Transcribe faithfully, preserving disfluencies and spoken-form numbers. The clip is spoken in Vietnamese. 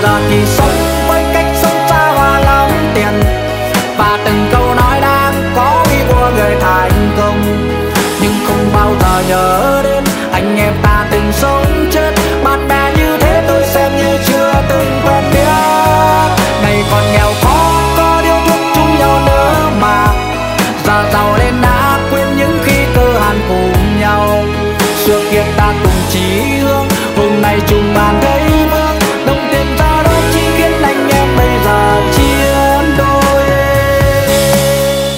giờ chỉ sống với cách sống xa hoa lắm tiền, và từng câu nói đang có ý của người thành công, nhưng không bao giờ nhớ đến anh em ta từng sống chết. Bạn bè như thế tôi xem như chưa từng quen biết. Ngày còn nghèo khó có điếu thuốc chung nhau nữa mà, giờ giàu lên đã quên những khi cơ hàn cùng nhau. Xưa kia ta cùng chí hướng, hôm nay chung bàn thế